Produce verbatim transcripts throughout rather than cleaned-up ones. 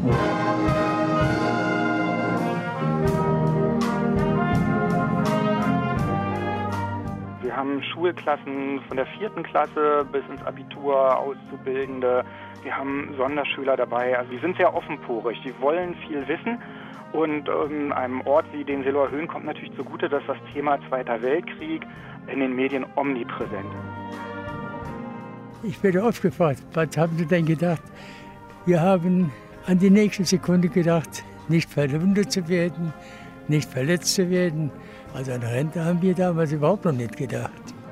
Wir haben Schulklassen von der vierten Klasse bis ins Abitur, Auszubildende. Wir haben Sonderschüler dabei. Also die sind sehr offenporig. Die wollen viel wissen. Und ähm, einem Ort wie den Seelower Höhen kommt natürlich zugute, dass das Thema Zweiter Weltkrieg in den Medien omnipräsent ist. Ich werde oft gefragt, was haben Sie denn gedacht? Wir haben an die nächste Sekunde gedacht, nicht verwundet zu werden, nicht verletzt zu werden. Also an Rente haben wir damals überhaupt noch nicht gedacht.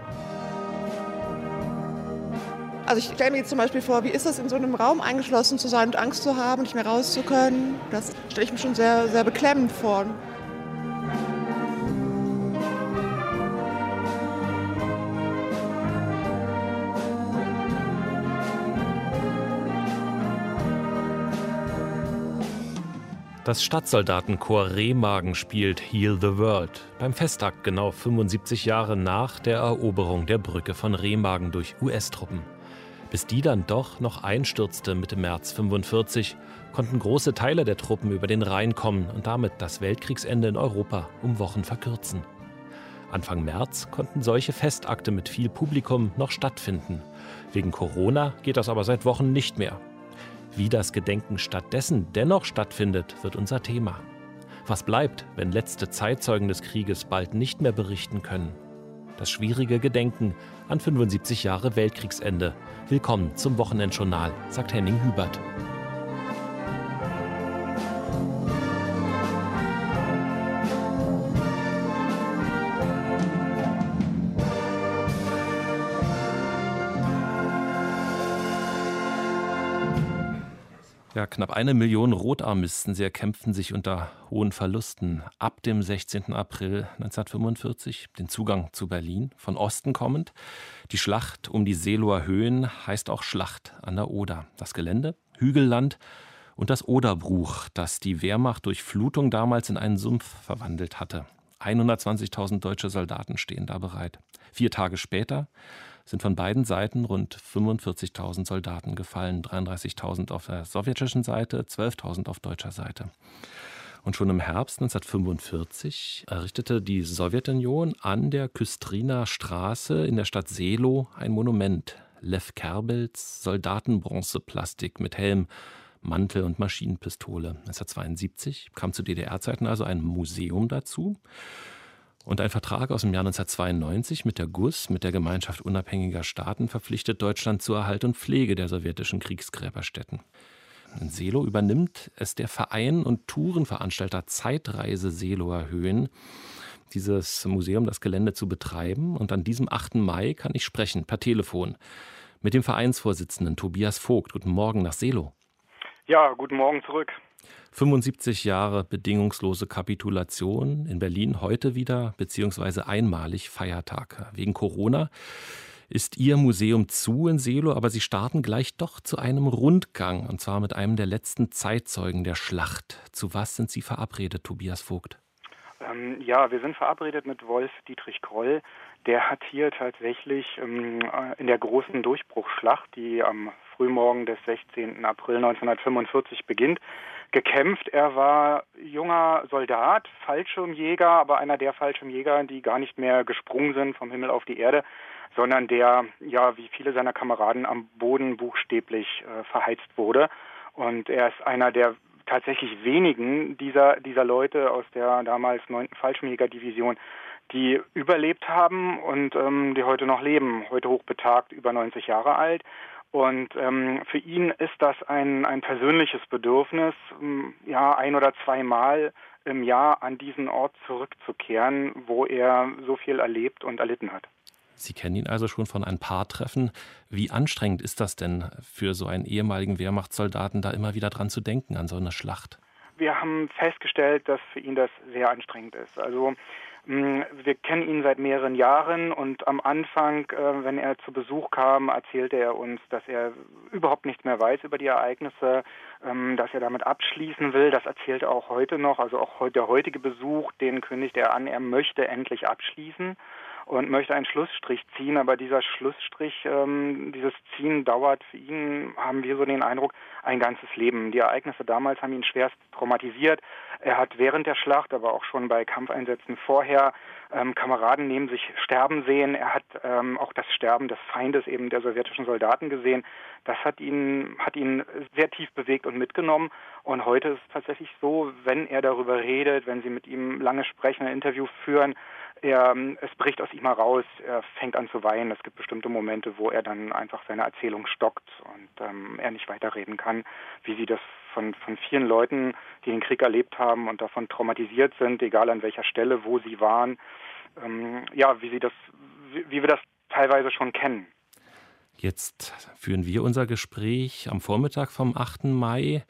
Also ich stelle mir jetzt zum Beispiel vor, wie ist es, in so einem Raum eingeschlossen zu sein und Angst zu haben, nicht mehr raus zu können. Das stelle ich mir schon sehr, sehr beklemmend vor. Das Stadtsoldatenchor Remagen spielt Heal the World beim Festakt genau fünfundsiebzig Jahre nach der Eroberung der Brücke von Remagen durch U S-Truppen. Bis die dann doch noch einstürzte Mitte März fünfundvierzig, konnten große Teile der Truppen über den Rhein kommen und damit das Weltkriegsende in Europa um Wochen verkürzen. Anfang März konnten solche Festakte mit viel Publikum noch stattfinden. Wegen Corona geht das aber seit Wochen nicht mehr. Wie das Gedenken stattdessen dennoch stattfindet, wird unser Thema. Was bleibt, wenn letzte Zeitzeugen des Krieges bald nicht mehr berichten können? Das schwierige Gedenken an fünfundsiebzig Jahre Weltkriegsende. Willkommen zum Wochenendjournal, sagt Henning Hubert. Ja, knapp eine Million Rotarmisten, sie erkämpften sich unter hohen Verlusten ab dem sechzehnten April neunzehnhundertfünfundvierzig den Zugang zu Berlin, von Osten kommend. Die Schlacht um die Seelower Höhen heißt auch Schlacht an der Oder. Das Gelände, Hügelland und das Oderbruch, das die Wehrmacht durch Flutung damals in einen Sumpf verwandelt hatte. hundertzwanzigtausend deutsche Soldaten stehen da bereit. Vier Tage später sind von beiden Seiten rund fünfundvierzigtausend Soldaten gefallen, dreiunddreißigtausend auf der sowjetischen Seite, zwölftausend auf deutscher Seite. Und schon im Herbst neunzehnhundertfünfundvierzig errichtete die Sowjetunion an der Küstriner Straße in der Stadt Seelow ein Monument. Lew Kerbels Soldatenbronzeplastik mit Helm, Mantel und Maschinenpistole. neunzehnhundertzweiundsiebzig kam zu D D R-Zeiten also ein Museum dazu. Und ein Vertrag aus dem Jahr neunzehnhundertzweiundneunzig mit der G U S, mit der Gemeinschaft unabhängiger Staaten, verpflichtet Deutschland zur Erhalt und Pflege der sowjetischen Kriegsgräberstätten. In Seelow übernimmt es der Verein und Tourenveranstalter Zeitreise Seelower Höhen, dieses Museum, das Gelände zu betreiben. Und an diesem achten Mai kann ich sprechen, per Telefon, mit dem Vereinsvorsitzenden Tobias Vogt. Guten Morgen nach Seelow. Ja, guten Morgen zurück. fünfundsiebzig Jahre bedingungslose Kapitulation in Berlin, heute wieder, beziehungsweise einmalig Feiertag. Wegen Corona ist Ihr Museum zu in Seelow, aber Sie starten gleich doch zu einem Rundgang, und zwar mit einem der letzten Zeitzeugen der Schlacht. Zu was sind Sie verabredet, Tobias Vogt? Ähm, ja, wir sind verabredet mit Wolf Dietrich Kroll. Der hat hier tatsächlich ähm, in der großen Durchbruchsschlacht, die am Frühmorgen des sechzehnten April neunzehnhundertfünfundvierzig beginnt, gekämpft. Er war junger Soldat, Fallschirmjäger, aber einer der Fallschirmjäger, die gar nicht mehr gesprungen sind vom Himmel auf die Erde, sondern der, ja, wie viele seiner Kameraden am Boden buchstäblich äh, verheizt wurde. Und er ist einer der tatsächlich wenigen dieser, dieser Leute aus der damals neunten Fallschirmjägerdivision, die überlebt haben und ähm, die heute noch leben, heute hochbetagt, über neunzig Jahre alt. Und ähm, für ihn ist das ein, ein persönliches Bedürfnis, ähm, ja, ein oder zweimal im Jahr an diesen Ort zurückzukehren, wo er so viel erlebt und erlitten hat. Sie kennen ihn also schon von ein paar Treffen. Wie anstrengend ist das denn für so einen ehemaligen Wehrmachtssoldaten, da immer wieder dran zu denken, an so eine Schlacht? Wir haben festgestellt, dass für ihn das sehr anstrengend ist. Also wir kennen ihn seit mehreren Jahren und am Anfang, wenn er zu Besuch kam, erzählte er uns, dass er überhaupt nichts mehr weiß über die Ereignisse, dass er damit abschließen will. Das erzählt er auch heute noch. Also auch der heutige Besuch, den kündigt er an, er möchte endlich abschließen. und möchte einen Schlussstrich ziehen, aber dieser Schlussstrich, ähm, dieses Ziehen dauert für ihn, haben wir so den Eindruck, ein ganzes Leben. Die Ereignisse damals haben ihn schwerst traumatisiert. Er hat während der Schlacht, aber auch schon bei Kampfeinsätzen vorher ähm, Kameraden neben sich sterben sehen. Er hat ähm, auch das Sterben des Feindes, eben der sowjetischen Soldaten, gesehen. Das hat ihn, hat ihn sehr tief bewegt und mitgenommen. Und heute ist es tatsächlich so, wenn er darüber redet, wenn Sie mit ihm lange sprechen, ein Interview führen, er, es bricht aus ihm heraus, er fängt an zu weinen. Es gibt bestimmte Momente, wo er dann einfach seine Erzählung stockt und ähm, er nicht weiterreden kann, wie Sie das von, von vielen Leuten, die den Krieg erlebt haben und davon traumatisiert sind, egal an welcher Stelle, wo sie waren, ähm, ja, wie sie das, wie, wie wir das teilweise schon kennen. Jetzt führen wir unser Gespräch am Vormittag vom achten Mai.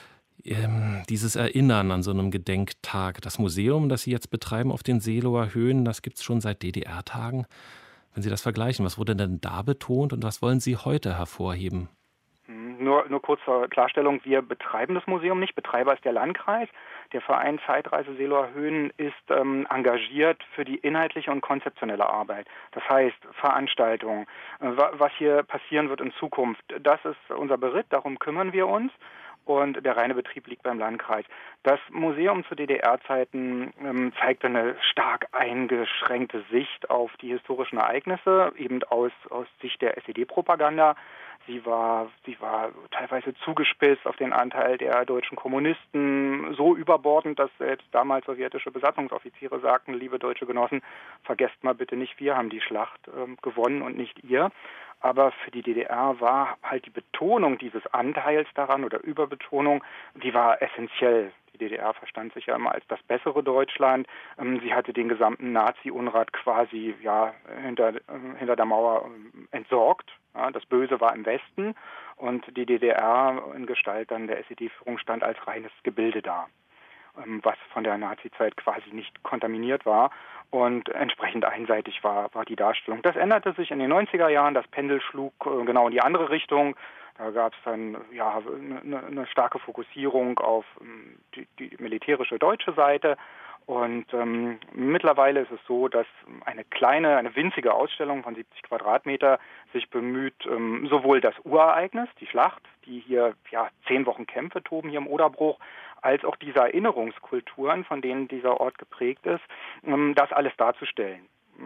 Ähm, dieses Erinnern an so einem Gedenktag. Das Museum, das Sie jetzt betreiben auf den Seelower Höhen, das gibt es schon seit D D R-Tagen. Wenn Sie das vergleichen, was wurde denn da betont und was wollen Sie heute hervorheben? Nur, nur kurz zur Klarstellung, wir betreiben das Museum nicht. Betreiber ist der Landkreis. Der Verein Zeitreise Seelower Höhen ist ähm, engagiert für die inhaltliche und konzeptionelle Arbeit. Das heißt, Veranstaltungen, äh, was hier passieren wird in Zukunft, das ist unser Beritt, darum kümmern wir uns. Und der reine Betrieb liegt beim Landkreis. Das Museum zu D D R-Zeiten ähm, zeigt eine stark eingeschränkte Sicht auf die historischen Ereignisse, eben aus, aus Sicht der S E D-Propaganda. Sie war, sie war teilweise zugespitzt auf den Anteil der deutschen Kommunisten, so überbordend, dass selbst damals sowjetische Besatzungsoffiziere sagten, liebe deutsche Genossen, vergesst mal bitte nicht, wir haben die Schlacht ähm, gewonnen und nicht ihr. Aber für die D D R war halt die Betonung dieses Anteils daran oder Überbetonung, die war essentiell. Die D D R verstand sich ja immer als das bessere Deutschland. Sie hatte den gesamten Nazi-Unrat quasi ja, hinter, hinter der Mauer entsorgt. Ja, das Böse war im Westen und die D D R in Gestalt dann der S E D-Führung stand als reines Gebilde da, was von der Nazizeit quasi nicht kontaminiert war und entsprechend einseitig war, war die Darstellung. Das änderte sich in den neunziger Jahren, das Pendel schlug genau in die andere Richtung. Da gab es dann ja eine, eine starke Fokussierung auf die, die militärische deutsche Seite. Und ähm, mittlerweile ist es so, dass eine kleine, eine winzige Ausstellung von siebzig Quadratmeter sich bemüht, ähm, sowohl das Urereignis, die Schlacht, die hier ja zehn Wochen Kämpfe toben hier im Oderbruch, als auch diese Erinnerungskulturen, von denen dieser Ort geprägt ist, ähm, das alles darzustellen.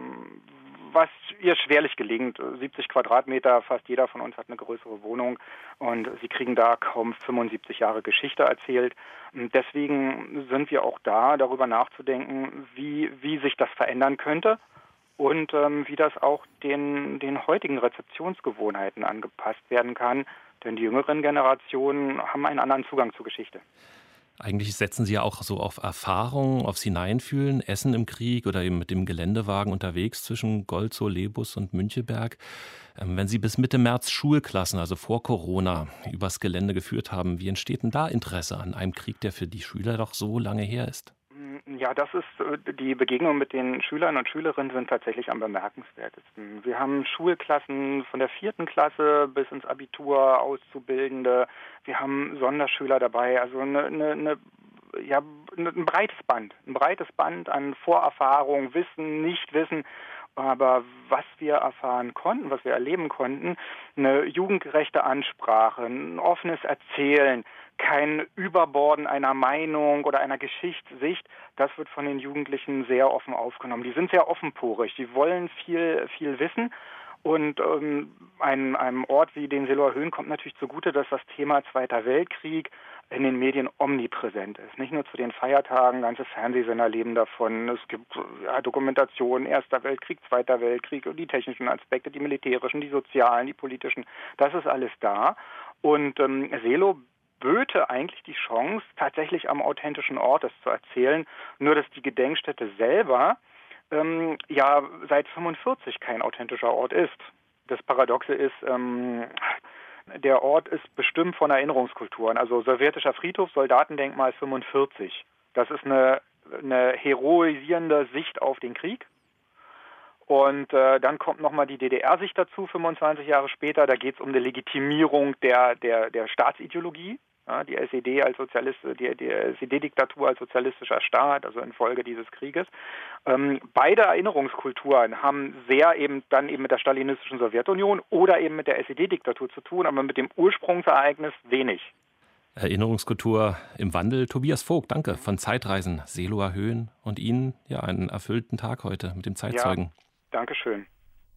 Was ihr schwerlich gelingt. siebzig Quadratmeter, fast jeder von uns hat eine größere Wohnung und sie kriegen da kaum fünfundsiebzig Jahre Geschichte erzählt. Deswegen sind wir auch da, darüber nachzudenken, wie, wie sich das verändern könnte und ähm, wie das auch den, den heutigen Rezeptionsgewohnheiten angepasst werden kann. Denn die jüngeren Generationen haben einen anderen Zugang zur Geschichte. Eigentlich setzen Sie ja auch so auf Erfahrung, aufs Hineinfühlen, Essen im Krieg oder eben mit dem Geländewagen unterwegs zwischen Golzow, Lebus und Müncheberg. Wenn Sie bis Mitte März Schulklassen, also vor Corona, übers Gelände geführt haben, wie entsteht denn da Interesse an einem Krieg, der für die Schüler doch so lange her ist? Ja, das ist, die Begegnungen mit den Schülern und Schülerinnen sind tatsächlich am bemerkenswertesten. Wir haben Schulklassen von der vierten Klasse bis ins Abitur, Auszubildende. Wir haben Sonderschüler dabei, also eine, eine, eine, ja, ein breites Band, ein breites Band an Vorerfahrung, Wissen, Nichtwissen. Aber was wir erfahren konnten, was wir erleben konnten, eine jugendgerechte Ansprache, ein offenes Erzählen, kein Überborden einer Meinung oder einer Geschichtssicht, das wird von den Jugendlichen sehr offen aufgenommen. Die sind sehr offenporig, die wollen viel, viel wissen. Und ähm, einem, einem Ort wie den Seelower Höhen kommt natürlich zugute, dass das Thema Zweiter Weltkrieg in den Medien omnipräsent ist. Nicht nur zu den Feiertagen, ganze Fernsehsender leben davon. Es gibt ja, Dokumentationen, Erster Weltkrieg, Zweiter Weltkrieg und die technischen Aspekte, die militärischen, die sozialen, die politischen. Das ist alles da. Und ähm, Seelow böte eigentlich die Chance, tatsächlich am authentischen Ort es zu erzählen. Nur, dass die Gedenkstätte selber ähm, ja seit fünfundvierzig kein authentischer Ort ist. Das Paradoxe ist, ähm, der Ort ist bestimmt von Erinnerungskulturen. Also sowjetischer Friedhof, Soldatendenkmal fünfundvierzig. Das ist eine, eine heroisierende Sicht auf den Krieg. Und äh, dann kommt nochmal die D D R-Sicht dazu, fünfundzwanzig Jahre später. Da geht es um eine Legitimierung der, der, der Staatsideologie. Ja, die S E D als Sozialist, die, die S E D-Diktatur als sozialistischer Staat, also infolge dieses Krieges. Ähm, beide Erinnerungskulturen haben sehr eben dann eben mit der stalinistischen Sowjetunion oder eben mit der S E D-Diktatur zu tun, aber mit dem Ursprungsereignis wenig. Erinnerungskultur im Wandel. Tobias Vogt, danke, von Zeitreisen, Seeloer Höhen und Ihnen ja einen erfüllten Tag heute mit dem Zeitzeugen. Ja, Dankeschön.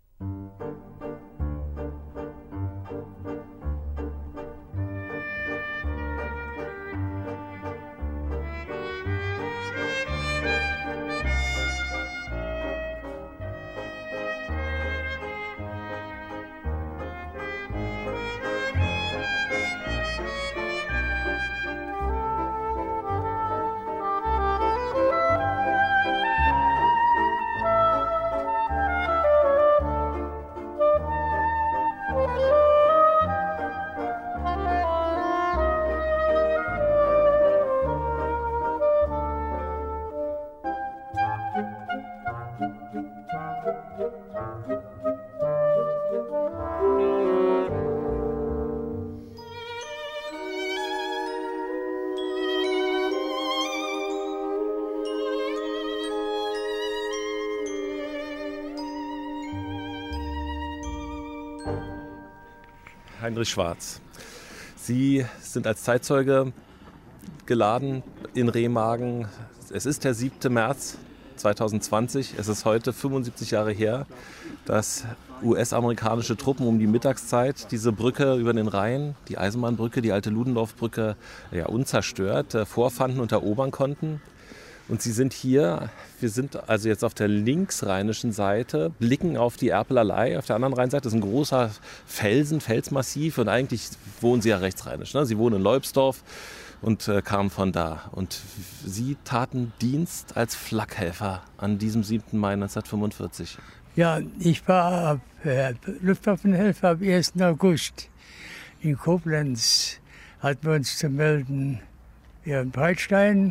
Heinrich Schwarz. Sie sind als Zeitzeuge geladen in Remagen. Es ist der siebte März zweitausendzwanzig. Es ist heute fünfundsiebzig Jahre her, dass U S-amerikanische Truppen um die Mittagszeit diese Brücke über den Rhein, die Eisenbahnbrücke, die alte Ludendorff-Brücke, ja, unzerstört äh, vorfanden und erobern konnten. Und Sie sind hier, wir sind also jetzt auf der linksrheinischen Seite, blicken auf die Erpelalei. Auf der anderen Rheinseite ist ein großer Felsen, Felsmassiv und eigentlich wohnen Sie ja rechtsrheinisch. Ne? Sie wohnen in Leubsdorf und äh, kamen von da. Und Sie taten Dienst als Flakhelfer an diesem siebten Mai neunzehnhundertfünfundvierzig. Ja, ich war äh, Luftwaffenhelfer am ersten August. In Koblenz hatten wir uns zu melden, ja, in Breitstein.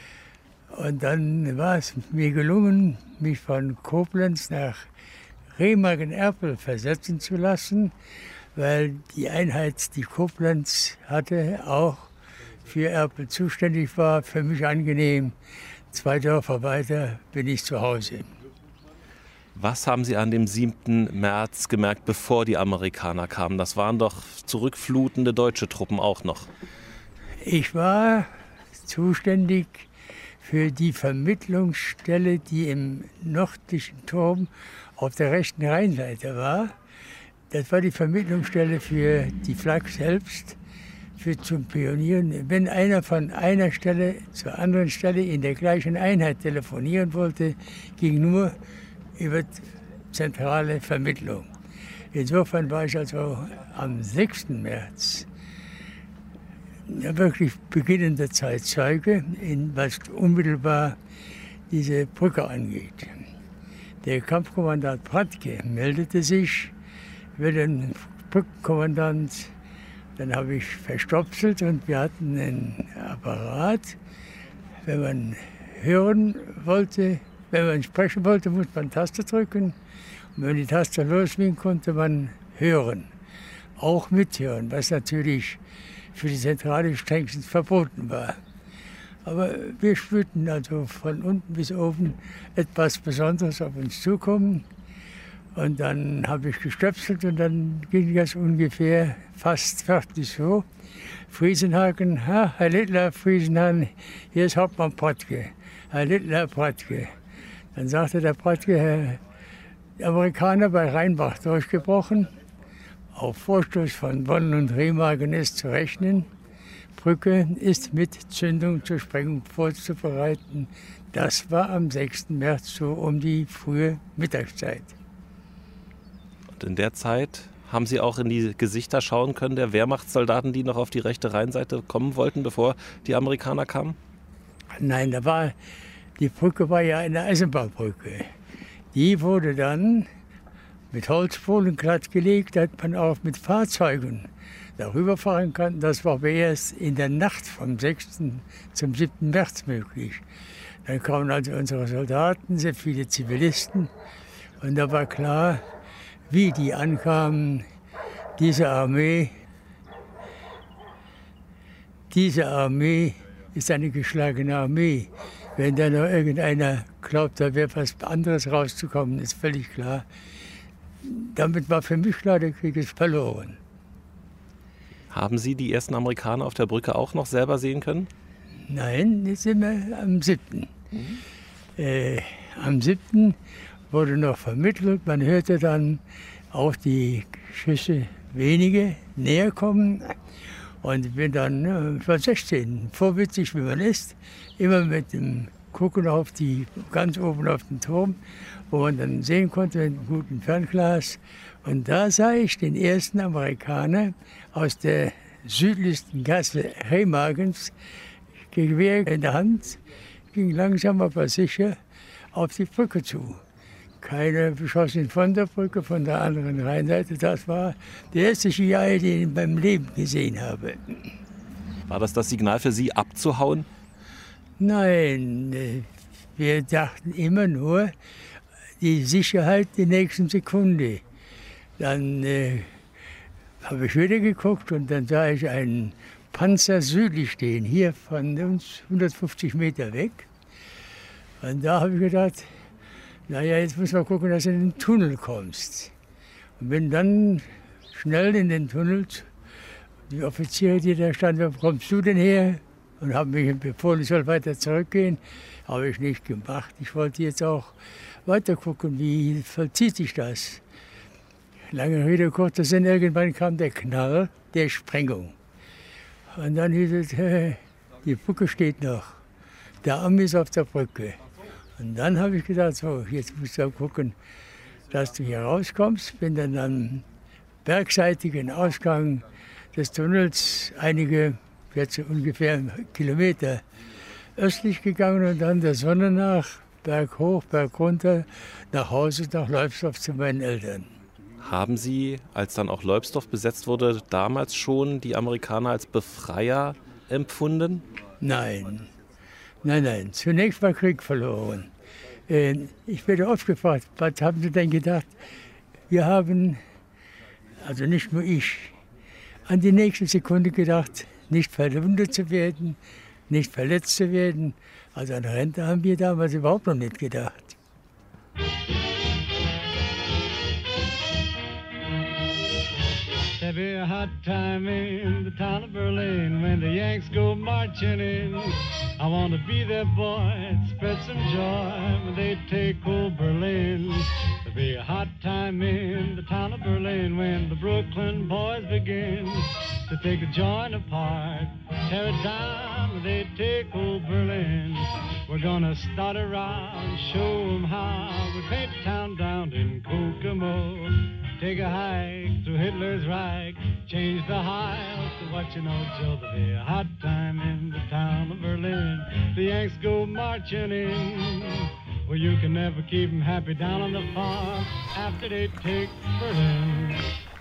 Und dann war es mir gelungen, mich von Koblenz nach Remagen-Erpel versetzen zu lassen, weil die Einheit, die Koblenz hatte, auch für Erpel zuständig war. Für mich angenehm. Zwei Dörfer weiter bin ich zu Hause. Was haben Sie an dem siebten März gemerkt, bevor die Amerikaner kamen? Das waren doch zurückflutende deutsche Truppen auch noch. Ich war zuständig für die Vermittlungsstelle, die im nördlichen Turm auf der rechten Rheinseite war. Das war die Vermittlungsstelle für die Flak selbst, für zum Pionieren. Wenn einer von einer Stelle zur anderen Stelle in der gleichen Einheit telefonieren wollte, ging nur über zentrale Vermittlung. Insofern war ich also am sechsten März ja, wirklich beginnender Zeitzeuge, in was unmittelbar diese Brücke angeht. Der Kampfkommandant Pratke meldete sich über den Brückenkommandant. Dann habe ich verstopselt und wir hatten einen Apparat. Wenn man hören wollte, wenn man sprechen wollte, musste man Taste drücken. Und wenn die Taste losging, konnte man hören. Auch mithören, was natürlich für die Zentrale strengstens verboten war. Aber wir spürten also von unten bis oben etwas Besonderes auf uns zukommen. Und dann habe ich gestöpselt und dann ging das ungefähr fast fertig so. Friesenhagen, ha, Herr Littler, Friesenhagen, hier ist Hauptmann Pratke. Herr Littler, Pratke. Dann sagte der Pratke, Herr, die Amerikaner bei Rheinbach durchgebrochen. Auf Vorstoß von Bonn und Remagen ist zu rechnen. Brücke ist mit Zündung zur Sprengung vorzubereiten. Das war am sechsten März so um die frühe Mittagszeit. Und in der Zeit haben Sie auch in die Gesichter schauen können der Wehrmachtssoldaten, die noch auf die rechte Rheinseite kommen wollten, bevor die Amerikaner kamen? Nein, da war, die Brücke war ja eine Eisenbahnbrücke. Die wurde dann mit Holzbohlen glattgelegt, dass man auch mit Fahrzeugen darüber fahren kann. Das war aber erst in der Nacht vom sechsten zum siebten März möglich. Dann kamen also unsere Soldaten, sehr viele Zivilisten. Und da war klar, wie die ankamen, diese Armee, diese Armee ist eine geschlagene Armee. Wenn da noch irgendeiner glaubt, da wäre was anderes rauszukommen, ist völlig klar. Damit war für mich klar, der Krieg ist verloren. Haben Sie die ersten Amerikaner auf der Brücke auch noch selber sehen können? Nein, jetzt sind wir am siebten Mhm. Äh, am siebten wurde noch vermittelt, man hörte dann auch die Schüsse wenige näher kommen. Und ich bin dann, ich war sechzehn, vorwitzig wie man ist, immer mit dem Gucken auf die, ganz oben auf den Turm, wo man dann sehen konnte mit einem guten Fernglas. Und da sah ich den ersten Amerikaner aus der südlichsten Gasse Remagens, Gewehr in der Hand, ging langsam aber sicher auf die Brücke zu. Keiner beschoss ihn von der Brücke, von der anderen Rheinseite. Das war der erste C I A, den ich beim Leben gesehen habe. War das das Signal für Sie, abzuhauen? Nein, wir dachten immer nur, die Sicherheit der nächsten Sekunde. Dann äh, habe ich wieder geguckt und dann sah ich einen Panzer südlich stehen, hier von uns hundertfünfzig Meter weg. Und da habe ich gedacht, naja, jetzt muss man gucken, dass du in den Tunnel kommst. Und bin dann schnell in den Tunnel. Die Offiziere, die da standen, wo kommst du denn her? Und haben mich befohlen, ich soll weiter zurückgehen. Habe ich nicht gemacht. Ich wollte jetzt auch weiter gucken, wie vollzieht sich das. Lange Rede, kurzer Sinn, irgendwann kam der Knall der Sprengung. Und dann hieß es, äh, die Brücke steht noch. Der Army ist auf der Brücke. Und dann habe ich gedacht, so, jetzt musst du gucken, dass du hier rauskommst. Bin dann am bergseitigen Ausgang des Tunnels einige, jetzt ungefähr einen Kilometer östlich gegangen und dann der Sonne nach, Berg hoch, Berg runter, nach Hause, nach Leubsdorf zu meinen Eltern. Haben Sie, als dann auch Leubsdorf besetzt wurde, damals schon die Amerikaner als Befreier empfunden? Nein, nein, nein. Zunächst war Krieg verloren. Ich werde oft gefragt, was haben Sie denn gedacht? Wir haben, also nicht nur ich, an die nächste Sekunde gedacht, nicht verwundet zu werden, nicht verletzt zu werden. Also an Rente haben wir damals überhaupt noch nicht gedacht. There'll be a hot time in the town of Berlin when the Yanks go marching in. I want to be there, boy, spread some joy when they take old Berlin. There'll be a hot time in the town of Berlin when the Brooklyn boys begin to take the joint apart, tear it down when they take old Berlin. We're gonna start around, show 'em how we paint the town down in Kokomo. Take a hike through Hitler's Reich, change the Heil to what you know till the day. A hot time in the town of Berlin. The Yanks go marching in. Well, you can never keep 'em happy down on the farm after they take Berlin.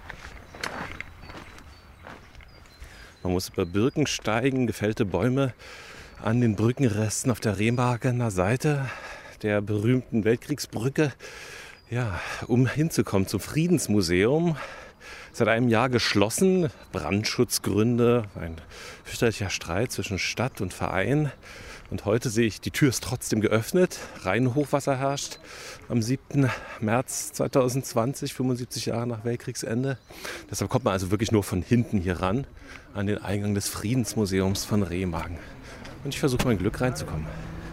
Man muss über Birken steigen, gefällte Bäume an den Brückenresten auf der Remagener Seite der berühmten Weltkriegsbrücke. Ja, um hinzukommen zum Friedensmuseum, seit einem Jahr geschlossen, Brandschutzgründe, ein fürchterlicher Streit zwischen Stadt und Verein. Und heute sehe ich, die Tür ist trotzdem geöffnet, Rheinhochwasser herrscht am siebten März zweitausendzwanzig, fünfundsiebzig Jahre nach Weltkriegsende. Deshalb kommt man also wirklich nur von hinten hier ran, an den Eingang des Friedensmuseums von Remagen. Und ich versuche mein Glück reinzukommen.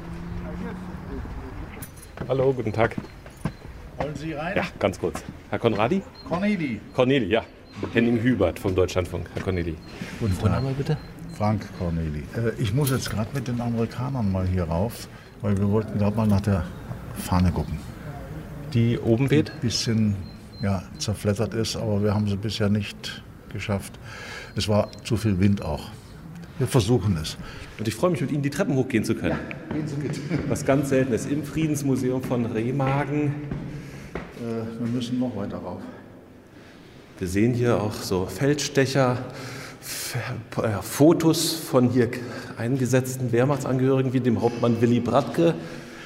Hallo, guten Tag. Wollen Sie rein? Ja, ganz kurz. Herr Conradi? Corneli. Corneli, ja. Henning Hubert vom Deutschlandfunk. Herr Corneli. Guten Tag. Vorname bitte? Frank Corneli. Äh, ich muss jetzt gerade mit den Amerikanern mal hier rauf, weil wir wollten gerade mal nach der Fahne gucken. Die oben weht? Die ein bisschen ja, zerflettert ist, aber wir haben sie bisher nicht geschafft. Es war zu viel Wind auch. Wir versuchen es. Und ich freue mich, mit Ihnen die Treppen hochgehen zu können. Ja, gehen Sie mit. Was ganz selten ist, im Friedensmuseum von Remagen. Äh, wir müssen noch weiter rauf. Wir sehen hier auch so Feldstecher, F äh, Fotos von hier eingesetzten Wehrmachtsangehörigen wie dem Hauptmann Willy Bradke,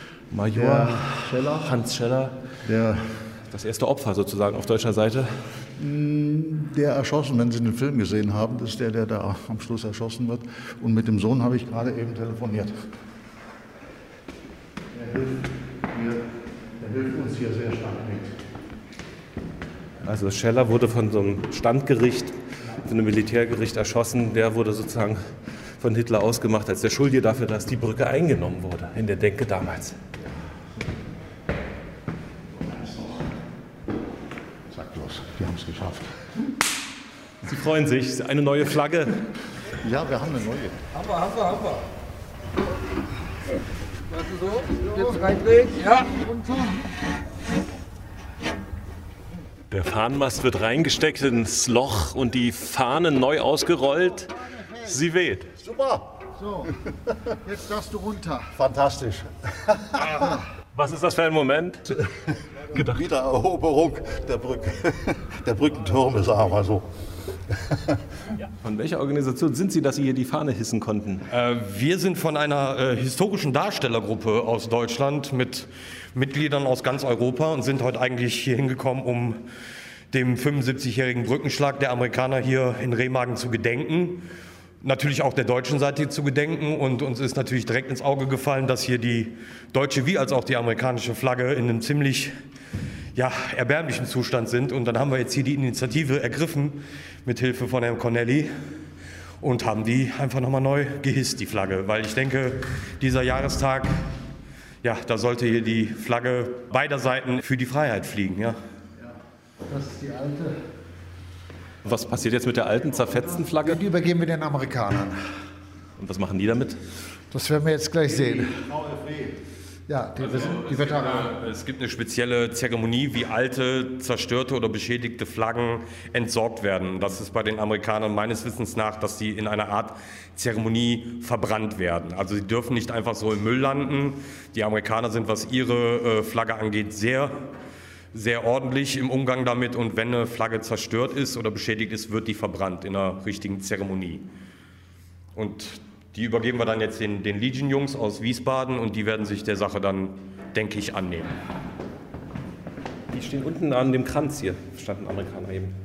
Major Scheller. Hans Scheller, Der das erste Opfer sozusagen auf deutscher Seite. Der erschossen, wenn Sie den Film gesehen haben, das ist der, der da am Schluss erschossen wird. Und mit dem Sohn habe ich gerade eben telefoniert. Der hilft, mir, der hilft uns hier sehr stark mit. Also Scheller wurde von so einem Standgericht, von einem Militärgericht erschossen. Der wurde sozusagen von Hitler ausgemacht als der Schuldige dafür, dass die Brücke eingenommen wurde in der Denke damals. Sag bloß, die haben es geschafft. Sie freuen sich, eine neue Flagge. Ja, wir haben eine neue. Haben wir, haben wir, haben wir. Warte so, jetzt reindrehen, ja. Der Fahnenmast wird reingesteckt ins Loch und die Fahne neu ausgerollt. Sie weht. Super. So, jetzt darfst du runter. Fantastisch. Was ist das für ein Moment? Wiedereroberung der Brücke. Der Brückentürme, sagen wir so. Von welcher Organisation sind Sie, dass Sie hier die Fahne hissen konnten? Äh, wir sind von einer äh, historischen Darstellergruppe aus Deutschland mit Mitgliedern aus ganz Europa und sind heute eigentlich hier hingekommen, um dem fünfundsiebzigjährigen Brückenschlag der Amerikaner hier in Remagen zu gedenken. Natürlich auch der deutschen Seite zu gedenken, und uns ist natürlich direkt ins Auge gefallen, dass hier die deutsche wie als auch die amerikanische Flagge in einem ziemlich ja, erbärmlichen Zustand sind. Und dann haben wir jetzt hier die Initiative ergriffen mit Hilfe von Herrn Cornelli und haben die einfach nochmal neu gehisst, die Flagge. Weil ich denke, dieser Jahrestag, ja, da sollte hier die Flagge beider Seiten für die Freiheit fliegen. Ja. Das ist die alte. Was passiert jetzt mit der alten, zerfetzten Flagge? Die übergeben wir den Amerikanern. Und was machen die damit? Das werden wir jetzt gleich sehen. Ja, die, die Veteranen. Es gibt eine spezielle Zeremonie, wie alte, zerstörte oder beschädigte Flaggen entsorgt werden. Das ist bei den Amerikanern meines Wissens nach, dass die in einer Art Zeremonie verbrannt werden. Also sie dürfen nicht einfach so im Müll landen. Die Amerikaner sind, was ihre äh, Flagge angeht, sehr sehr ordentlich im Umgang damit, und wenn eine Flagge zerstört ist oder beschädigt ist, wird die verbrannt in einer richtigen Zeremonie. Und die übergeben wir dann jetzt den, den Legion-Jungs aus Wiesbaden, und die werden sich der Sache dann, denke ich, annehmen. Die stehen unten an dem Kranz hier, standen Amerikaner eben.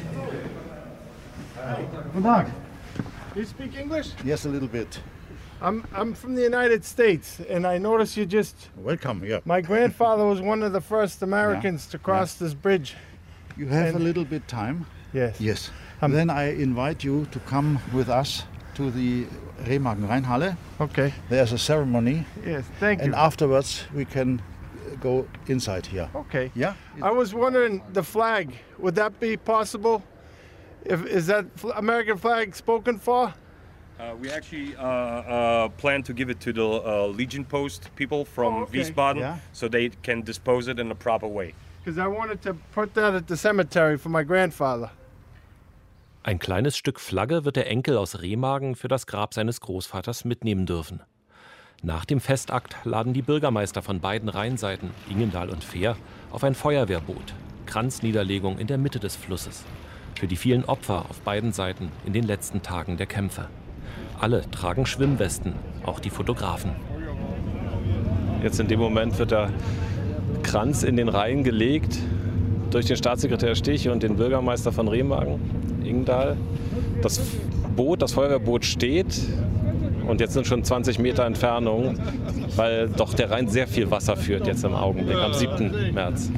Guten Tag. You speak English? Yes, a little bit. I'm I'm from the United States, and I notice you just. Welcome, yeah. My grandfather was one of the first Americans yeah. to cross yeah. this bridge. You have and a little bit time? Yes. Yes. Um, then I invite you to come with us to the Remagen Rheinhalle. Okay. There's a ceremony. Yes, thank you. And afterwards we can go inside here. Okay. Yeah? I was wondering, the flag, would that be possible? If, is that American flag spoken for? Uh, we actually uh, uh, plan to give it to the uh, Legion Post people from oh, okay. Wiesbaden, yeah. so they can dispose it in a proper way. Because I wanted to put that at the cemetery for my grandfather. Ein kleines Stück Flagge wird der Enkel aus Remagen für das Grab seines Großvaters mitnehmen dürfen. Nach dem Festakt laden die Bürgermeister von beiden Rheinseiten, Ingendahl und Fehr, auf ein Feuerwehrboot. Kranzniederlegung in der Mitte des Flusses. Für die vielen Opfer auf beiden Seiten in den letzten Tagen der Kämpfe. Alle tragen Schwimmwesten, auch die Fotografen. Jetzt in dem Moment wird der Kranz in den Rhein gelegt durch den Staatssekretär Stich und den Bürgermeister von Remagen, Ingendahl. Das Boot, das Feuerwehrboot steht, und jetzt sind schon zwanzig Meter Entfernung, weil doch der Rhein sehr viel Wasser führt jetzt im Augenblick, am siebten März.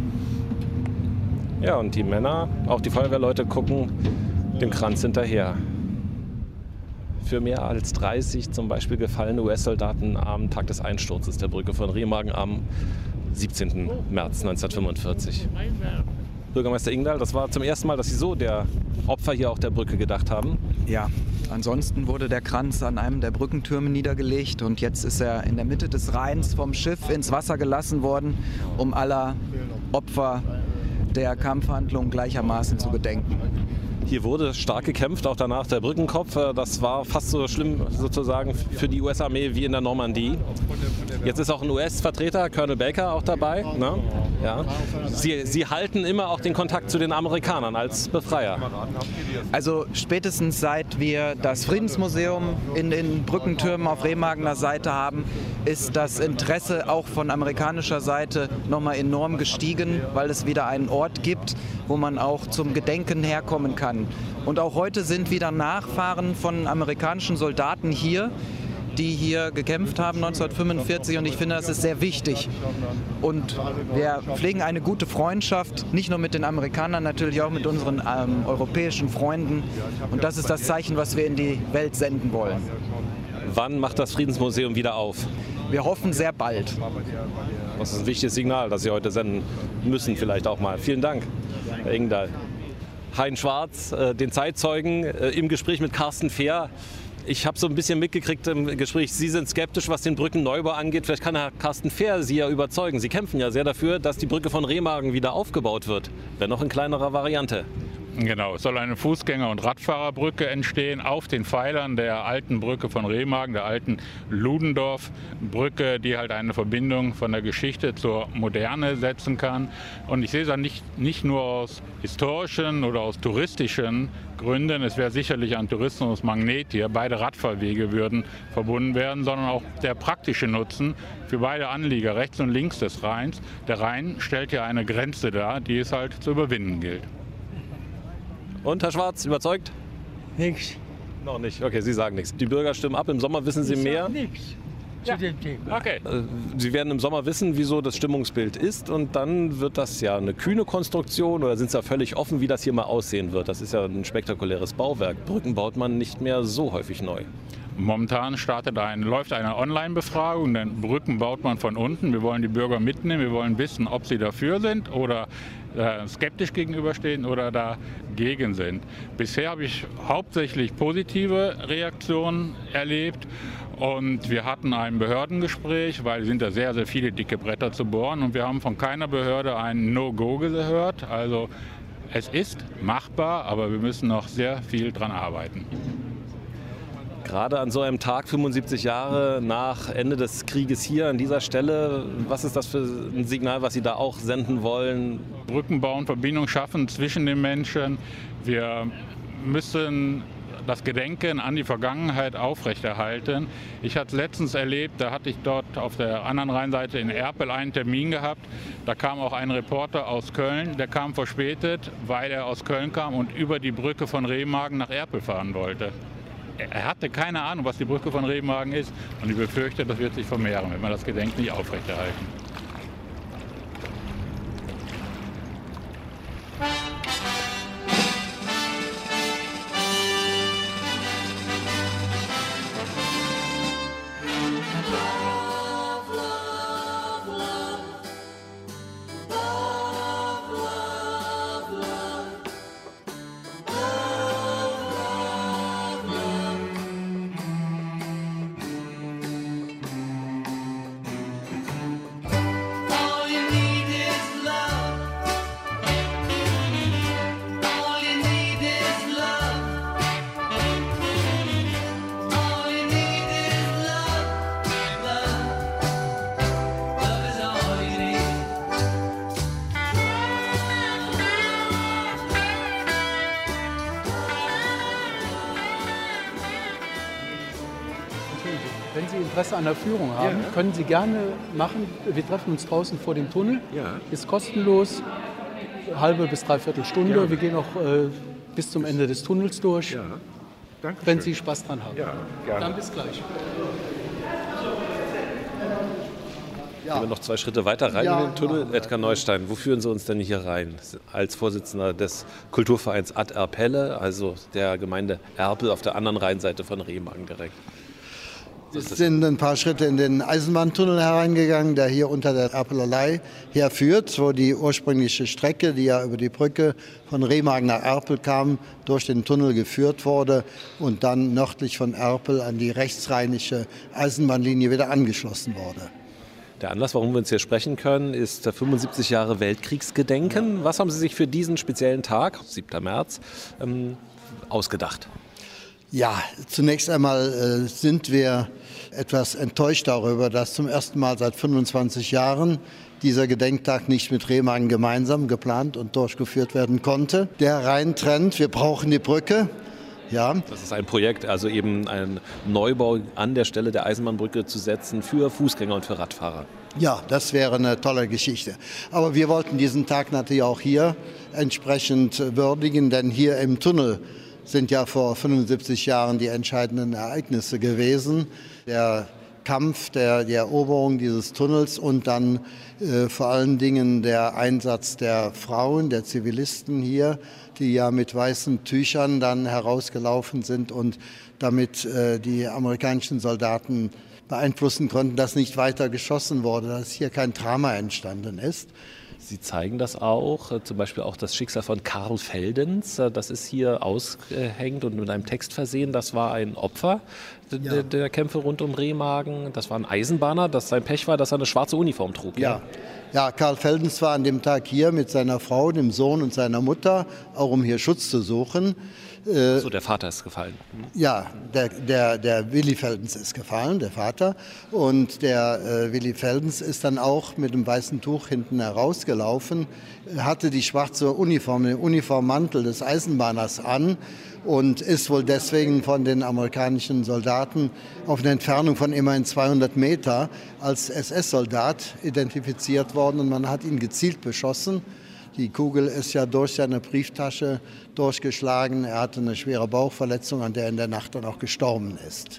Ja, und die Männer, auch die Feuerwehrleute, gucken dem Kranz hinterher. Für mehr als dreißig zum Beispiel gefallene U S-Soldaten am Tag des Einsturzes der Brücke von Remagen am siebzehnten März neunzehnhundertfünfundvierzig. Bürgermeister Ingendahl, das war zum ersten Mal, dass Sie so der Opfer hier auch der Brücke gedacht haben. Ja, ansonsten wurde der Kranz an einem der Brückentürme niedergelegt, und jetzt ist er in der Mitte des Rheins vom Schiff ins Wasser gelassen worden, um aller Opfer der Kampfhandlung gleichermaßen zu gedenken. Hier wurde stark gekämpft, auch danach der Brückenkopf. Das war fast so schlimm sozusagen für die U S-Armee wie in der Normandie. Jetzt ist auch ein U S-Vertreter, Colonel Baker, auch dabei. Ne? Ja. Sie, Sie halten immer auch den Kontakt zu den Amerikanern als Befreier. Also spätestens seit wir das Friedensmuseum in den Brückentürmen auf Remagener Seite haben, ist das Interesse auch von amerikanischer Seite nochmal enorm gestiegen, weil es wieder einen Ort gibt, wo man auch zum Gedenken herkommen kann. Und auch heute sind wieder Nachfahren von amerikanischen Soldaten hier, die hier gekämpft haben neunzehnhundertfünfundvierzig, und ich finde, das ist sehr wichtig. Und wir pflegen eine gute Freundschaft, nicht nur mit den Amerikanern, natürlich auch mit unseren ähm, europäischen Freunden, und das ist das Zeichen, was wir in die Welt senden wollen. Wann macht das Friedensmuseum wieder auf? Wir hoffen sehr bald. Das ist ein wichtiges Signal, das Sie heute senden müssen, vielleicht auch mal. Vielen Dank, Herr Engdahl. Hein Schwarz, äh, den Zeitzeugen, äh, im Gespräch mit Carsten Fehr. Ich habe so ein bisschen mitgekriegt im Gespräch, Sie sind skeptisch, was den Brückenneubau angeht. Vielleicht kann Herr Carsten Fehr Sie ja überzeugen. Sie kämpfen ja sehr dafür, dass die Brücke von Remagen wieder aufgebaut wird, wenn auch in kleinerer Variante. Genau, es soll eine Fußgänger- und Radfahrerbrücke entstehen auf den Pfeilern der alten Brücke von Remagen, der alten Ludendorff-Brücke, die halt eine Verbindung von der Geschichte zur Moderne setzen kann. Und ich sehe es nicht, nicht nur aus historischen oder aus touristischen Gründen. Es wäre sicherlich ein Tourismusmagnet hier. Beide Radfahrwege würden verbunden werden, sondern auch der praktische Nutzen für beide Anlieger rechts und links des Rheins. Der Rhein stellt ja eine Grenze dar, die es halt zu überwinden gilt. Und, Herr Schwarz, überzeugt? Nichts. Noch nicht. Okay, Sie sagen nichts. Die Bürger stimmen ab. Im Sommer wissen Sie Ich mehr? sag nichts zu dem Thema. Okay. Sie werden im Sommer wissen, wieso das Stimmungsbild ist. Und dann wird das ja eine kühne Konstruktion, oder sind Sie ja völlig offen, wie das hier mal aussehen wird? Das ist ja ein spektakuläres Bauwerk. Brücken baut man nicht mehr so häufig neu. Momentan startet ein, läuft eine Online-Befragung, denn Brücken baut man von unten. Wir wollen die Bürger mitnehmen, wir wollen wissen, ob sie dafür sind oder äh, skeptisch gegenüberstehen oder dagegen sind. Bisher habe ich hauptsächlich positive Reaktionen erlebt. Und wir hatten ein Behördengespräch, weil es sind da sehr, sehr viele dicke Bretter zu bohren. Und wir haben von keiner Behörde ein No-Go gehört. Also es ist machbar, aber wir müssen noch sehr viel dran arbeiten. Gerade an so einem Tag, fünfundsiebzig Jahre nach Ende des Krieges hier an dieser Stelle, was ist das für ein Signal, was Sie da auch senden wollen? Brücken bauen, Verbindung schaffen zwischen den Menschen. Wir müssen das Gedenken an die Vergangenheit aufrechterhalten. Ich hatte es letztens erlebt, da hatte ich dort auf der anderen Rheinseite in Erpel einen Termin gehabt. Da kam auch ein Reporter aus Köln, der kam verspätet, weil er aus Köln kam und über die Brücke von Remagen nach Erpel fahren wollte. Er hatte keine Ahnung, was die Brücke von Remagen ist, und ich befürchte, das wird sich vermehren, wenn wir das Gedenken nicht aufrechterhalten. Wenn Sie Interesse an der Führung haben, ja, können Sie gerne machen. Wir treffen uns draußen vor dem Tunnel. Ja. Ist kostenlos, halbe bis dreiviertel Stunde. Ja. Wir gehen auch äh, bis zum Ende des Tunnels durch. Ja. Danke wenn schön. Sie Spaß dran haben. Ja, gerne. Dann bis gleich. Ja. Gehen wir noch zwei Schritte weiter rein ja, in den Tunnel. Ja. Edgar Neustein, wo führen Sie uns denn hier rein? Als Vorsitzender des Kulturvereins Ad Erpelle, also der Gemeinde Erpel auf der anderen Rheinseite von Remagen direkt. Wir sind ein paar Schritte in den Eisenbahntunnel hereingegangen, der hier unter der Erpelerlei herführt, wo die ursprüngliche Strecke, die ja über die Brücke von Remagen nach Erpel kam, durch den Tunnel geführt wurde und dann nördlich von Erpel an die rechtsrheinische Eisenbahnlinie wieder angeschlossen wurde. Der Anlass, warum wir uns hier sprechen können, ist der fünfundsiebzig Jahre Weltkriegsgedenken. Was haben Sie sich für diesen speziellen Tag, siebter März, ähm, ausgedacht? Ja, zunächst einmal äh, sind wir etwas enttäuscht darüber, dass zum ersten Mal seit fünfundzwanzig Jahren dieser Gedenktag nicht mit Remagen gemeinsam geplant und durchgeführt werden konnte. Der Rheintrend, wir brauchen die Brücke. Ja. Das ist ein Projekt, also eben einen Neubau an der Stelle der Eisenbahnbrücke zu setzen für Fußgänger und für Radfahrer. Ja, das wäre eine tolle Geschichte. Aber wir wollten diesen Tag natürlich auch hier entsprechend würdigen, denn hier im Tunnel sind ja vor fünfundsiebzig Jahren die entscheidenden Ereignisse gewesen. Der Kampf der, der Eroberung dieses Tunnels und dann äh, vor allen Dingen der Einsatz der Frauen, der Zivilisten hier, die ja mit weißen Tüchern dann herausgelaufen sind und damit äh, die amerikanischen Soldaten beeinflussen konnten, dass nicht weiter geschossen wurde, dass hier kein Drama entstanden ist. Sie zeigen das auch, zum Beispiel auch das Schicksal von Karl Feldens. Das ist hier ausgehängt und mit einem Text versehen. Das war ein Opfer ja. der, der Kämpfe rund um Remagen. Das war ein Eisenbahner, das sein Pech war, dass er eine schwarze Uniform trug. Ja. Ja, Karl Feldens war an dem Tag hier mit seiner Frau, dem Sohn und seiner Mutter, auch um hier Schutz zu suchen. So, der Vater ist gefallen. Ja, der, der, der Willi Feldens ist gefallen, der Vater. Und der äh, Willi Feldens ist dann auch mit dem weißen Tuch hinten herausgelaufen, hatte die schwarze Uniform, den Uniformmantel des Eisenbahners an und ist wohl deswegen von den amerikanischen Soldaten auf eine Entfernung von immerhin zweihundert Meter als S S-Soldat identifiziert worden und man hat ihn gezielt beschossen. Die Kugel ist ja durch seine Brieftasche durchgeschlagen. Er hatte eine schwere Bauchverletzung, an der er in der Nacht dann auch gestorben ist.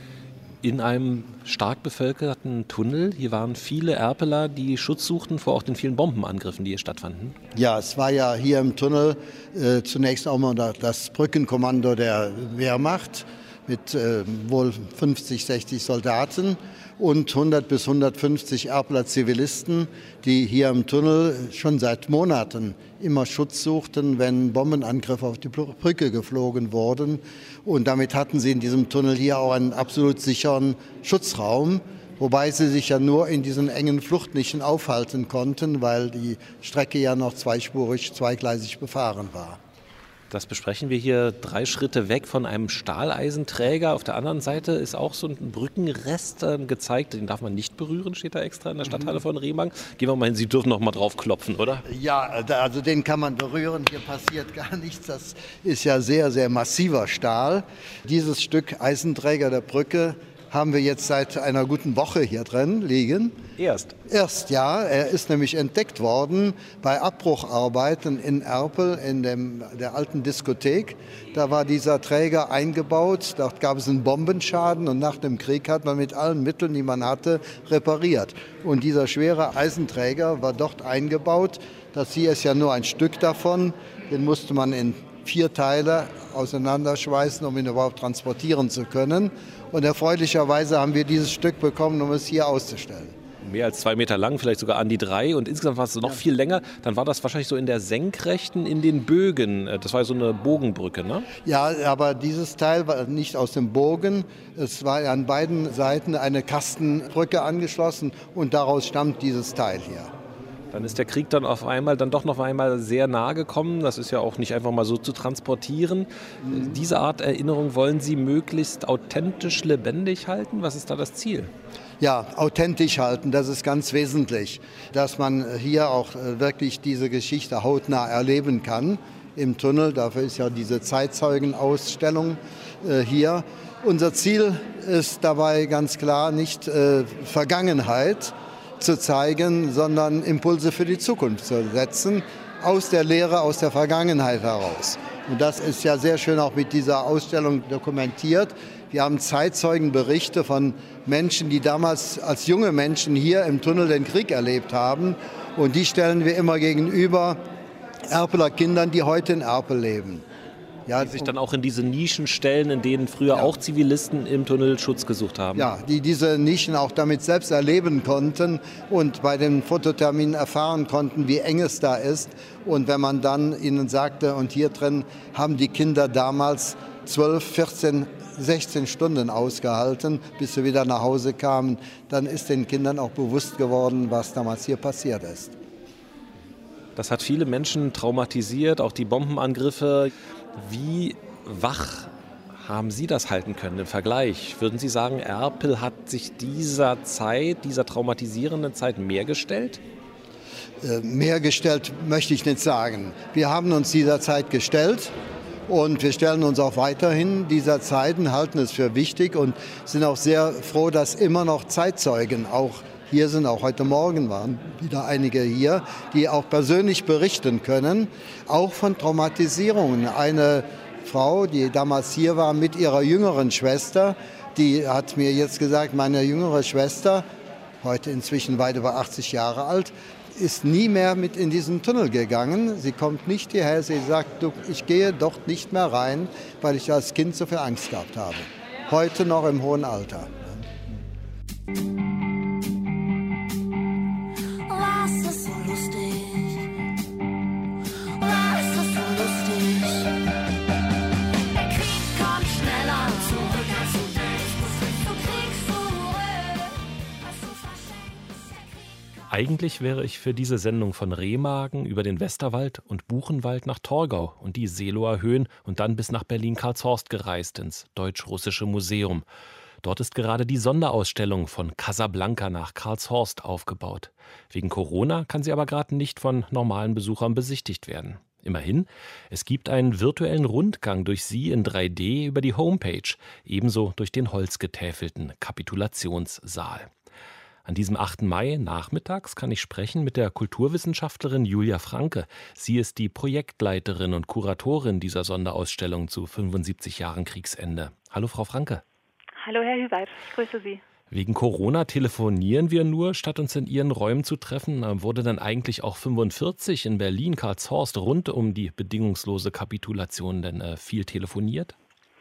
In einem stark bevölkerten Tunnel, hier waren viele Erpeler, die Schutz suchten vor auch den vielen Bombenangriffen, die hier stattfanden. Ja, es war ja hier im Tunnel äh, zunächst auch mal das Brückenkommando der Wehrmacht mit äh, wohl fünfzig, sechzig Soldaten und hundert bis hundertfünfzig Erpeler Zivilisten, die hier im Tunnel schon seit Monaten immer Schutz suchten, wenn Bombenangriffe auf die Brücke geflogen wurden. Und damit hatten sie in diesem Tunnel hier auch einen absolut sicheren Schutzraum, wobei sie sich ja nur in diesen engen Fluchtnischen aufhalten konnten, weil die Strecke ja noch zweispurig, zweigleisig befahren war. Das besprechen wir hier drei Schritte weg von einem Stahleisenträger. Auf der anderen Seite ist auch so ein Brückenrest äh, gezeigt. Den darf man nicht berühren, steht da extra in der Stadthalle von Remagen. Gehen wir mal hin, Sie dürfen noch mal drauf klopfen, oder? Ja, also den kann man berühren. Hier passiert gar nichts. Das ist ja sehr, sehr massiver Stahl. Dieses Stück Eisenträger der Brücke haben wir jetzt seit einer guten Woche hier drin liegen. Erst? Erst, ja. Er ist nämlich entdeckt worden bei Abbrucharbeiten in Erpel, in dem, der alten Diskothek. Da war dieser Träger eingebaut, dort gab es einen Bombenschaden und nach dem Krieg hat man mit allen Mitteln, die man hatte, repariert. Und dieser schwere Eisenträger war dort eingebaut. Das hier ist ja nur ein Stück davon. Den musste man in vier Teile auseinanderschweißen, um ihn überhaupt transportieren zu können. Und erfreulicherweise haben wir dieses Stück bekommen, um es hier auszustellen. Mehr als zwei Meter lang, vielleicht sogar an die drei. Und insgesamt war es noch ja. viel länger. Dann war das wahrscheinlich so in der Senkrechten, in den Bögen. Das war so eine Bogenbrücke, ne? Ja, aber dieses Teil war nicht aus dem Bogen. Es war an beiden Seiten eine Kastenbrücke angeschlossen und daraus stammt dieses Teil hier. Dann ist der Krieg dann auf einmal dann doch noch einmal sehr nahe gekommen. Das ist ja auch nicht einfach mal so zu transportieren. Mhm. Diese Art Erinnerung wollen Sie möglichst authentisch lebendig halten? Was ist da das Ziel? Ja, authentisch halten, das ist ganz wesentlich, dass man hier auch wirklich diese Geschichte hautnah erleben kann im Tunnel. Dafür ist ja diese Zeitzeugenausstellung äh, hier. Unser Ziel ist dabei ganz klar nicht äh, Vergangenheit zu zeigen, sondern Impulse für die Zukunft zu setzen, aus der Lehre, aus der Vergangenheit heraus. Und das ist ja sehr schön auch mit dieser Ausstellung dokumentiert. Wir haben Zeitzeugenberichte von Menschen, die damals als junge Menschen hier im Tunnel den Krieg erlebt haben. Und die stellen wir immer gegenüber Erpeler Kindern, die heute in Erpel leben. Ja, die sich dann auch in diese Nischen stellen, in denen früher ja. auch Zivilisten im Tunnel Schutz gesucht haben. Ja, die diese Nischen auch damit selbst erleben konnten und bei den Fototerminen erfahren konnten, wie eng es da ist. Und wenn man dann ihnen sagte, und hier drin haben die Kinder damals zwölf, vierzehn, sechzehn Stunden ausgehalten, bis sie wieder nach Hause kamen, dann ist den Kindern auch bewusst geworden, was damals hier passiert ist. Das hat viele Menschen traumatisiert, auch die Bombenangriffe. Wie wach haben Sie das halten können im Vergleich? Würden Sie sagen, Erpel hat sich dieser Zeit, dieser traumatisierenden Zeit mehr gestellt? mehr gestellt, möchte ich nicht sagen. Wir haben uns dieser Zeit gestellt. Und wir stellen uns auch weiterhin dieser Zeiten, halten es für wichtig und sind auch sehr froh, dass immer noch Zeitzeugen auch hier sind. Auch heute Morgen waren wieder einige hier, die auch persönlich berichten können, auch von Traumatisierungen. Eine Frau, die damals hier war mit ihrer jüngeren Schwester, die hat mir jetzt gesagt, meine jüngere Schwester, heute inzwischen weit über achtzig Jahre alt, ist nie mehr mit in diesen Tunnel gegangen. Sie kommt nicht hierher. Sie sagt, du, ich gehe dort nicht mehr rein, weil ich als Kind so viel Angst gehabt habe. Heute noch im hohen Alter. Was ist so lustig? Was ist so lustig? Der Krieg kommt schneller zurück, als du denkst. Du kriegst zurück, was du verschenkst. Eigentlich wäre ich für diese Sendung von Remagen über den Westerwald und Buchenwald nach Torgau und die Seeloer Höhen und dann bis nach Berlin-Karlshorst gereist ins Deutsch-Russische Museum. Dort ist gerade die Sonderausstellung von Casablanca nach Karlshorst aufgebaut. Wegen Corona kann sie aber gerade nicht von normalen Besuchern besichtigt werden. Immerhin, es gibt einen virtuellen Rundgang durch sie in drei D über die Homepage, ebenso durch den holzgetäfelten Kapitulationssaal. An diesem achten Mai nachmittags kann ich sprechen mit der Kulturwissenschaftlerin Julia Franke. Sie ist die Projektleiterin und Kuratorin dieser Sonderausstellung zu fünfundsiebzig Jahren Kriegsende. Hallo Frau Franke. Hallo Herr Hüweit, ich grüße Sie. Wegen Corona telefonieren wir nur, statt uns in Ihren Räumen zu treffen. Wurde dann eigentlich auch fünfundvierzig in Berlin, Karlshorst, rund um die bedingungslose Kapitulation denn äh, viel telefoniert?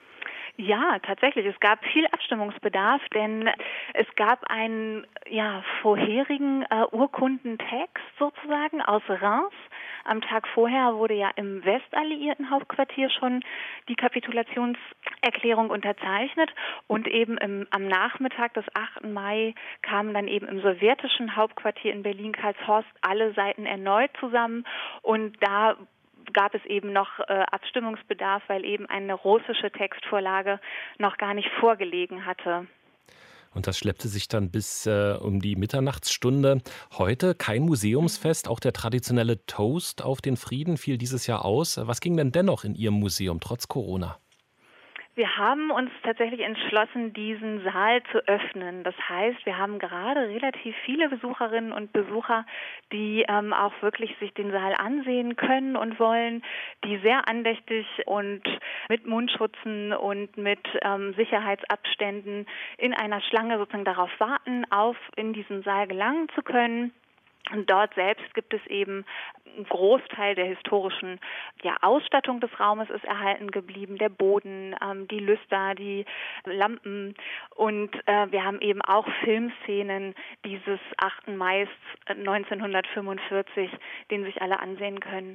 Ja, tatsächlich. Es gab viel Abstimmungsbedarf, denn es gab einen ja, vorherigen äh, Urkundentext sozusagen aus Reims. Am Tag vorher wurde ja im Westalliierten Hauptquartier schon die Kapitulationserklärung unterzeichnet und eben im, am Nachmittag des achten Mai kamen dann eben im sowjetischen Hauptquartier in Berlin-Karlshorst alle Seiten erneut zusammen und da gab es eben noch äh, Abstimmungsbedarf, weil eben eine russische Textvorlage noch gar nicht vorgelegen hatte. Und das schleppte sich dann bis äh, um die Mitternachtsstunde. Heute kein Museumsfest, auch der traditionelle Toast auf den Frieden fiel dieses Jahr aus. Was ging denn dennoch in Ihrem Museum, trotz Corona? Wir haben uns tatsächlich entschlossen, diesen Saal zu öffnen. Das heißt, wir haben gerade relativ viele Besucherinnen und Besucher, die ähm, auch wirklich sich den Saal ansehen können und wollen, die sehr andächtig und mit Mundschutzen und mit ähm, Sicherheitsabständen in einer Schlange sozusagen darauf warten, auf in diesen Saal gelangen zu können. Und dort selbst gibt es eben einen Großteil der historischen ja, Ausstattung des Raumes ist erhalten geblieben, der Boden, ähm, die Lüster, die Lampen und äh, wir haben eben auch Filmszenen dieses achten Mai neunzehnhundertfünfundvierzig, den sich alle ansehen können.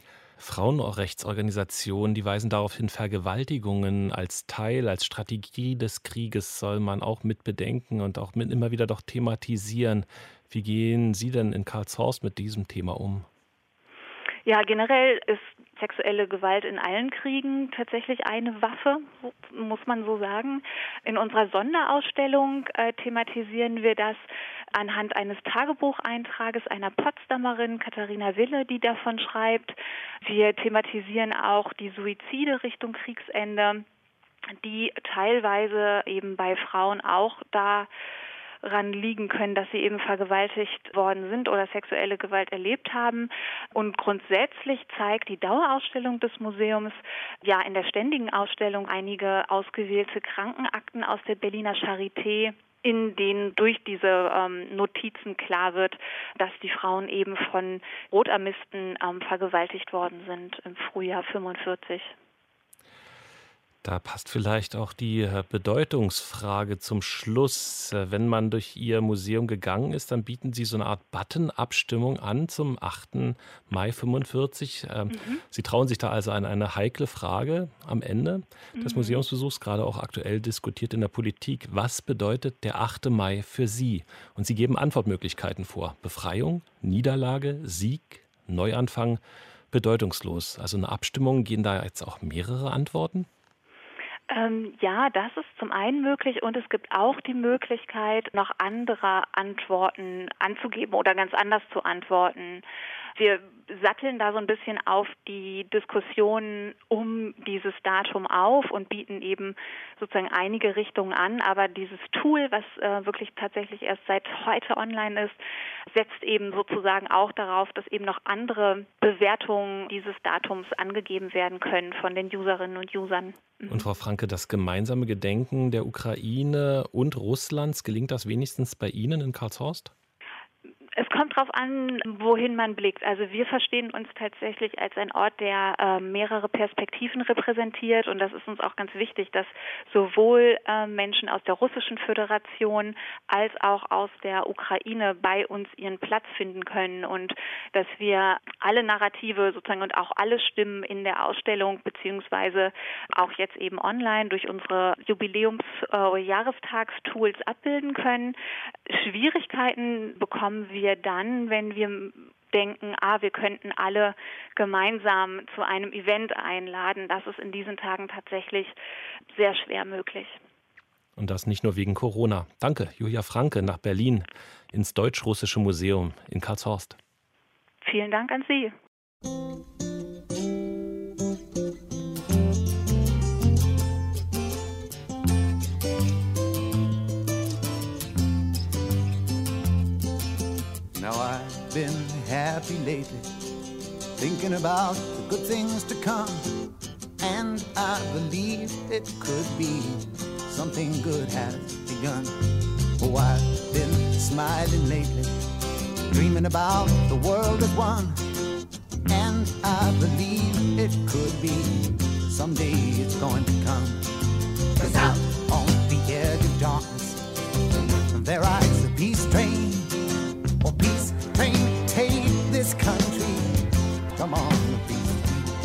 Frauenrechtsorganisationen, die weisen darauf hin, Vergewaltigungen als Teil, als Strategie des Krieges soll man auch mit bedenken und auch mit immer wieder doch thematisieren. Wie gehen Sie denn in Karlshorst mit diesem Thema um? Ja, generell ist sexuelle Gewalt in allen Kriegen tatsächlich eine Waffe, muss man so sagen. In unserer Sonderausstellung äh, thematisieren wir das anhand eines Tagebucheintrages einer Potsdamerin, Katharina Wille, die davon schreibt. Wir thematisieren auch die Suizide Richtung Kriegsende, die teilweise eben bei Frauen auch da ran liegen können, dass sie eben vergewaltigt worden sind oder sexuelle Gewalt erlebt haben. Und grundsätzlich zeigt die Dauerausstellung des Museums ja in der ständigen Ausstellung einige ausgewählte Krankenakten aus der Berliner Charité, in denen durch diese ähm, Notizen klar wird, dass die Frauen eben von Rotarmisten ähm, vergewaltigt worden sind im Frühjahr fünfundvierzig. Da passt vielleicht auch die Bedeutungsfrage zum Schluss. Wenn man durch Ihr Museum gegangen ist, dann bieten Sie so eine Art Button-Abstimmung an zum achten Mai fünfundvierzig. Mhm. Sie trauen sich da also an eine heikle Frage am Ende des mhm. Museumsbesuchs, gerade auch aktuell diskutiert in der Politik. Was bedeutet der achte Mai für Sie? Und Sie geben Antwortmöglichkeiten vor. Befreiung, Niederlage, Sieg, Neuanfang, bedeutungslos. Also eine Abstimmung, gehen da jetzt auch mehrere Antworten? Ähm, ja, das ist zum einen möglich und es gibt auch die Möglichkeit, noch andere Antworten anzugeben oder ganz anders zu antworten. Wir satteln da so ein bisschen auf die Diskussion um dieses Datum auf und bieten eben sozusagen einige Richtungen an. Aber dieses Tool, was äh, wirklich tatsächlich erst seit heute online ist, setzt eben sozusagen auch darauf, dass eben noch andere Bewertungen dieses Datums angegeben werden können von den Userinnen und Usern. Und Frau Franke, das gemeinsame Gedenken der Ukraine und Russlands, gelingt das wenigstens bei Ihnen in Karlshorst? Es kommt darauf an, wohin man blickt. Also wir verstehen uns tatsächlich als ein Ort, der äh, mehrere Perspektiven repräsentiert. Und das ist uns auch ganz wichtig, dass sowohl äh, Menschen aus der Russischen Föderation als auch aus der Ukraine bei uns ihren Platz finden können. Und dass wir alle Narrative sozusagen und auch alle Stimmen in der Ausstellung beziehungsweise auch jetzt eben online durch unsere Jubiläums-Jahrestagstools äh, abbilden können. Schwierigkeiten bekommen wir dann, wenn wir denken, ah, wir könnten alle gemeinsam zu einem Event einladen. Das ist in diesen Tagen tatsächlich sehr schwer möglich. Und das nicht nur wegen Corona. Danke, Julia Franke, nach Berlin ins Deutsch-Russische Museum in Karlshorst. Vielen Dank an Sie. Now I've been happy lately, thinking about the good things to come, and I believe it could be something good has begun. Oh, I've been smiling lately, dreaming about the world as one, and I believe it could be someday it's going to come. 'Cause out on the edge of darkness, there rides a peace train. Oh, peace train, take this country. Come on, peace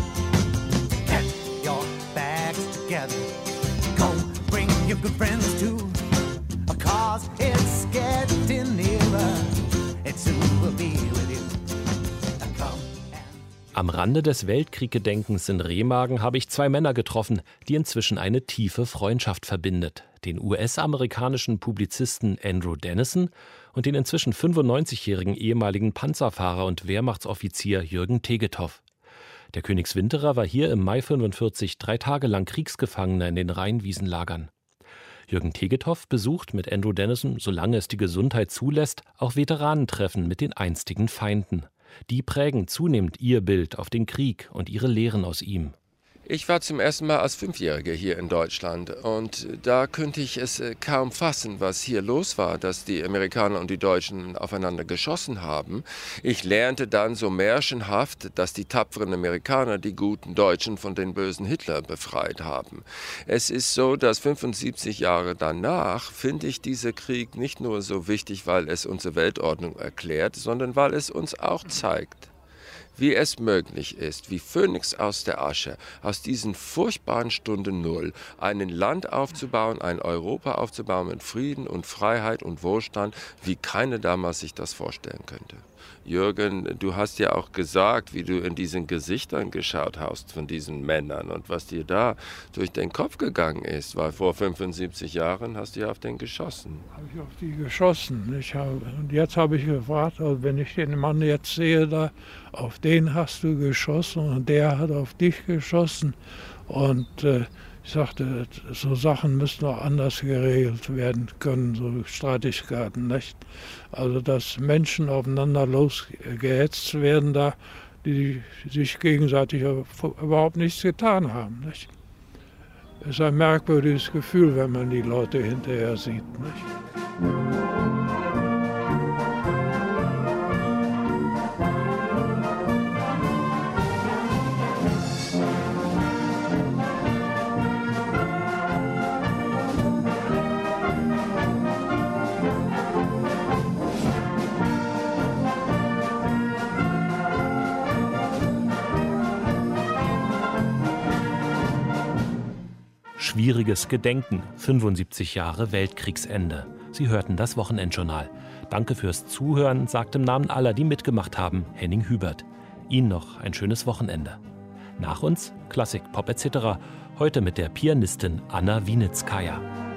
train. Get your bags together. Go bring your good friends too. Cause it's getting nearer. It soon will be with you. Come. Am Rande des Weltkrieggedenkens in Remagen habe ich zwei Männer getroffen, die inzwischen eine tiefe Freundschaft verbindet. Den U S-amerikanischen Publizisten Andrew Dennison und den inzwischen fünfundneunzigjährigen ehemaligen Panzerfahrer und Wehrmachtsoffizier Jürgen Tegethoff. Der Königswinterer war hier im Mai fünfundvierzig drei Tage lang Kriegsgefangener in den Rheinwiesenlagern. Jürgen Tegethoff besucht mit Andrew Dennison, solange es die Gesundheit zulässt, auch Veteranentreffen mit den einstigen Feinden. Die prägen zunehmend ihr Bild auf den Krieg und ihre Lehren aus ihm. Ich war zum ersten Mal als Fünfjähriger hier in Deutschland und da könnte ich es kaum fassen, was hier los war, dass die Amerikaner und die Deutschen aufeinander geschossen haben. Ich lernte dann so märchenhaft, dass die tapferen Amerikaner die guten Deutschen von den bösen Hitler befreit haben. Es ist so, dass fünfundsiebzig Jahre danach finde ich dieser Krieg nicht nur so wichtig, weil es unsere Weltordnung erklärt, sondern weil es uns auch zeigt, wie es möglich ist, wie Phönix aus der Asche, aus diesen furchtbaren Stunden Null, ein Land aufzubauen, ein Europa aufzubauen mit Frieden und Freiheit und Wohlstand, wie keiner damals sich das vorstellen könnte. Jürgen, du hast ja auch gesagt, wie du in diesen Gesichtern geschaut hast von diesen Männern und was dir da durch den Kopf gegangen ist, weil vor fünfundsiebzig Jahren hast du ja auf den geschossen. Habe ich auf die geschossen. Ich habe, und jetzt habe ich gefragt, also wenn ich den Mann jetzt sehe, da, auf den hast du geschossen und der hat auf dich geschossen. Und äh, ich sagte, so Sachen müssen auch anders geregelt werden können, so Streitigkeiten, nicht? Also, dass Menschen aufeinander losgehetzt werden, da, die sich gegenseitig überhaupt nichts getan haben, nicht? Es ist ein merkwürdiges Gefühl, wenn man die Leute hinterher sieht, nicht? Schwieriges Gedenken, fünfundsiebzig Jahre Weltkriegsende. Sie hörten das Wochenendjournal. Danke fürs Zuhören, sagt im Namen aller, die mitgemacht haben, Henning Hubert. Ihnen noch ein schönes Wochenende. Nach uns Klassik, Pop et cetera. Heute mit der Pianistin Anna Wienickaja.